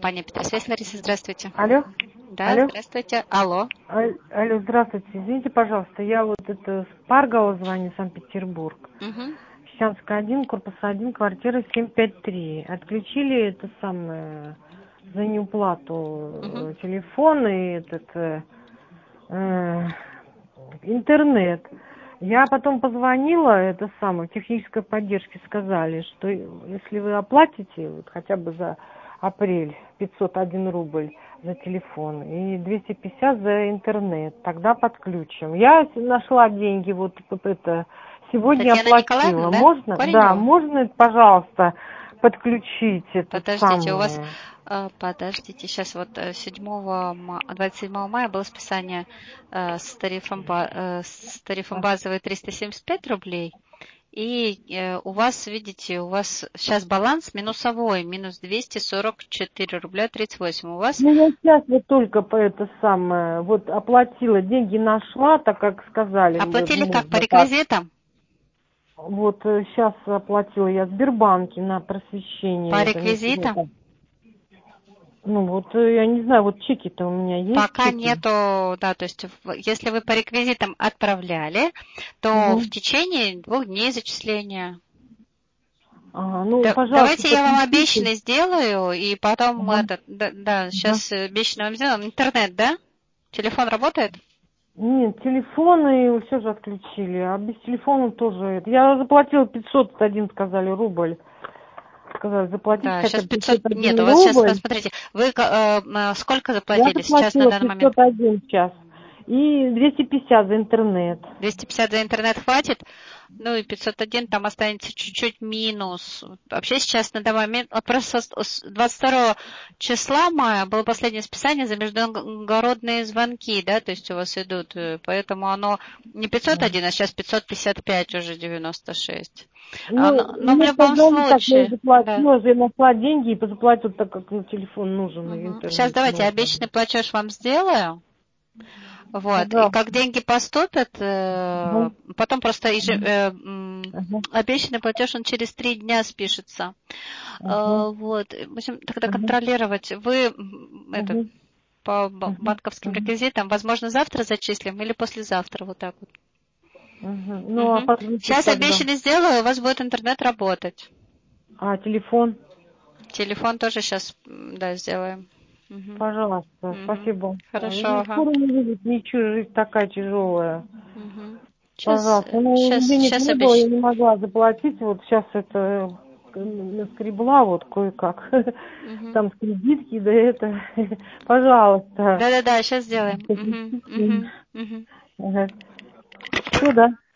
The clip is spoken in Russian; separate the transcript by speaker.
Speaker 1: компания Петросвязь. Лариса, здравствуйте.
Speaker 2: Алло?
Speaker 1: Да,
Speaker 2: Алло?
Speaker 1: здравствуйте. Алло.
Speaker 2: Алло, здравствуйте. Извините, пожалуйста, я вот это с Паргова звоню, Санкт-Петербург.
Speaker 1: Угу.
Speaker 2: Щанская 1, корпус 1, квартира 753. Отключили это самое за неуплату телефон и этот интернет. Я потом позвонила, это самое, в технической поддержке сказали, что если вы оплатите вот, хотя бы за апрель 501 рубль за телефон и 250 за интернет, тогда подключим. Я нашла деньги, вот это, сегодня
Speaker 1: Татьяна
Speaker 2: оплатила.
Speaker 1: Николаевна, да?
Speaker 2: Можно?
Speaker 1: Коренева?
Speaker 2: Да, можно, пожалуйста, подключить это
Speaker 1: Подождите,
Speaker 2: самое.
Speaker 1: у вас... Подождите, сейчас вот 27 мая было списание с тарифом базовый 375 рублей. И у вас, видите, у вас сейчас баланс минусовой, минус 244 рубля 38. У вас...
Speaker 2: Ну, я сейчас вот только по это самое, вот оплатила, деньги нашла, так как сказали.
Speaker 1: Оплатили как, по
Speaker 2: Можно так.
Speaker 1: реквизитам?
Speaker 2: Вот сейчас оплатила я в Сбербанке на просвещение.
Speaker 1: По
Speaker 2: Это не
Speaker 1: реквизитам?
Speaker 2: сегодня. Ну, вот я не знаю, вот чеки-то у меня есть.
Speaker 1: Пока
Speaker 2: чеки?
Speaker 1: нету, да, то есть если вы по реквизитам отправляли, то в течение 2 дней зачисления.
Speaker 2: Ну,
Speaker 1: Да,
Speaker 2: пожалуйста,
Speaker 1: давайте я вам
Speaker 2: подключите.
Speaker 1: обещанный сделаю, и потом
Speaker 2: Ага.
Speaker 1: сейчас обещанный вам сделаем. Интернет, да? Телефон работает?
Speaker 2: Нет, телефоны все же отключили, а без телефона тоже это. Я заплатила 501, сказали, рубль. Сказали, заплатить
Speaker 1: Да,
Speaker 2: хотя
Speaker 1: сейчас
Speaker 2: бы
Speaker 1: 500
Speaker 2: 501
Speaker 1: нет, у вас сейчас,
Speaker 2: рубль.
Speaker 1: смотрите, вы сколько
Speaker 2: Я
Speaker 1: заплатили сейчас на
Speaker 2: заплатила
Speaker 1: данный момент?
Speaker 2: 501 час и 250 за интернет.
Speaker 1: 250 за интернет хватит? Ну и 501, там останется чуть-чуть минус. Вообще сейчас на данный момент, просто с 22 числа мая было последнее списание за междугородные звонки, да, то есть у вас идут, поэтому оно не 501, а сейчас 555 уже 96. Но в
Speaker 2: Мне
Speaker 1: любом
Speaker 2: сказали, так, я
Speaker 1: случае, да.
Speaker 2: заплатила, я нашла деньги и заплатила, так как телефон нужен и
Speaker 1: Сейчас
Speaker 2: интернет
Speaker 1: давайте
Speaker 2: нужен.
Speaker 1: обещанный платеж вам сделаю. Вот. И
Speaker 2: Пожалуйста.
Speaker 1: как деньги поступят,
Speaker 2: Ага.
Speaker 1: потом просто
Speaker 2: Ага.
Speaker 1: обещанный платеж, он через 3 дня спишется.
Speaker 2: Ага.
Speaker 1: Вот. Будем тогда
Speaker 2: Ага.
Speaker 1: контролировать. Вы
Speaker 2: Ага.
Speaker 1: по
Speaker 2: Ага.
Speaker 1: банковским реквизитам, возможно, завтра зачислим или послезавтра, вот так вот.
Speaker 2: Ага. Ну, а подключить
Speaker 1: Сейчас
Speaker 2: когда?
Speaker 1: обещанный сделаю, у вас будет интернет работать.
Speaker 2: А телефон?
Speaker 1: Телефон тоже сейчас, да, сделаем.
Speaker 2: Пожалуйста, спасибо.
Speaker 1: Хорошо, ага.
Speaker 2: Скоро не будет ничего, жизнь такая тяжелая.
Speaker 1: Сейчас,
Speaker 2: Пожалуйста. Ну, денег
Speaker 1: сейчас
Speaker 2: не было, я
Speaker 1: обещаю.
Speaker 2: не могла заплатить. Вот сейчас это наскребла вот кое-как. Там с кредитки, да это. Пожалуйста.
Speaker 1: Да-да-да, сейчас сделаем.
Speaker 2: Ага. Все, да.